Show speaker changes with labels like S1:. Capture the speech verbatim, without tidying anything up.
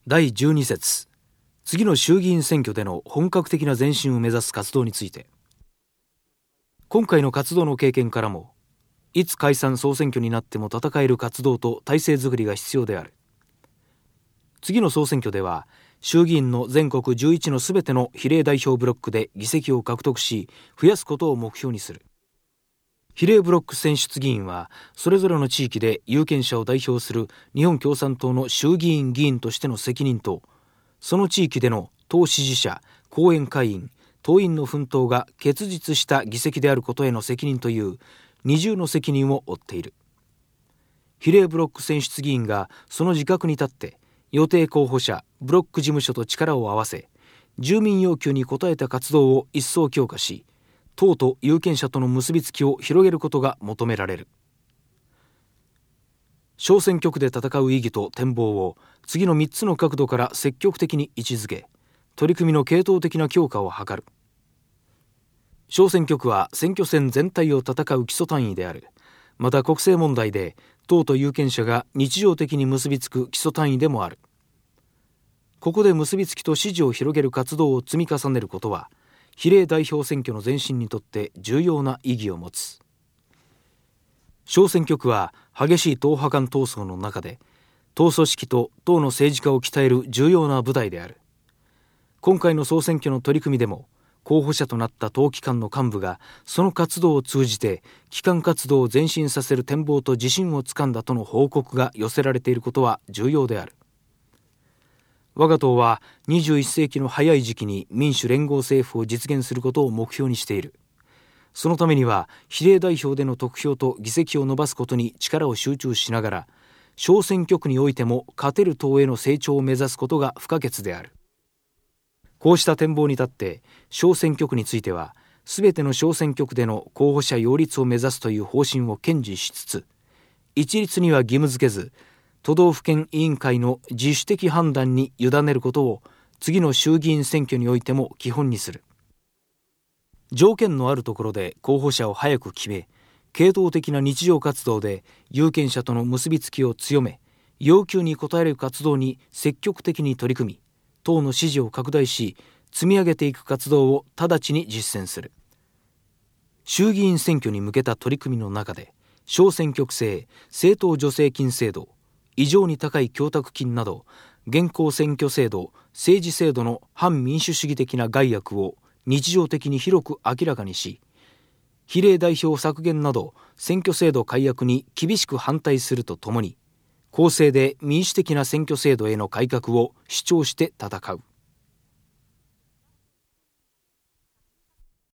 S1: だいじゅうに節、次の衆議院選挙での本格的な前進を目指す活動について、今回の活動の経験からも、いつ解散総選挙になっても戦える活動と体制づくりが必要である。次の総選挙では、衆議院の全国じゅういちのすべての比例代表ブロックで議席を獲得し、増やすことを目標にする。比例ブロック選出議員は、それぞれの地域で有権者を代表する日本共産党の衆議院議員としての責任と、その地域での党支持者、後援会員、党員の奮闘が結実した議席であることへの責任という二重の責任を負っている。比例ブロック選出議員がその自覚に立って、予定候補者、ブロック事務所と力を合わせ、住民要求に応えた活動を一層強化し、党と有権者との結びつきを広げることが求められる。小選挙区で戦う意義と展望を次のみっつの角度から積極的に位置づけ、取り組みの系統的な強化を図る。小選挙区は選挙戦全体を戦う基礎単位である。また国政問題で党と有権者が日常的に結びつく基礎単位でもある。ここで結びつきと支持を広げる活動を積み重ねることは、比例代表選挙の前進にとって重要な意義を持つ。小選挙区は激しい党派間闘争の中で、党組織と党の政治家を鍛える重要な舞台である。今回の総選挙の取り組みでも、候補者となった党機関の幹部がその活動を通じて機関活動を前進させる展望と自信をつかんだとの報告が寄せられていることは重要である。我が党はにじゅういっ世紀の早い時期に民主連合政府を実現することを目標にしている。そのためには比例代表での得票と議席を伸ばすことに力を集中しながら、小選挙区においても勝てる党への成長を目指すことが不可欠である。こうした展望に立って小選挙区については、すべての小選挙区での候補者擁立を目指すという方針を堅持しつつ、一律には義務づけず、都道府県委員会の自主的判断に委ねることを次の衆議院選挙においても基本にする。条件のあるところで候補者を早く決め、系統的な日常活動で有権者との結びつきを強め、要求に応える活動に積極的に取り組み、党の支持を拡大し、積み上げていく活動を直ちに実践する。衆議院選挙に向けた取り組みの中で、小選挙区制、政党助成金制度、異常に高い供託金など、現行選挙制度、政治制度の反民主主義的な害悪を日常的に広く明らかにし、比例代表削減など選挙制度改悪に厳しく反対するとともに、公正で民主的な選挙制度への改革を主張して戦う。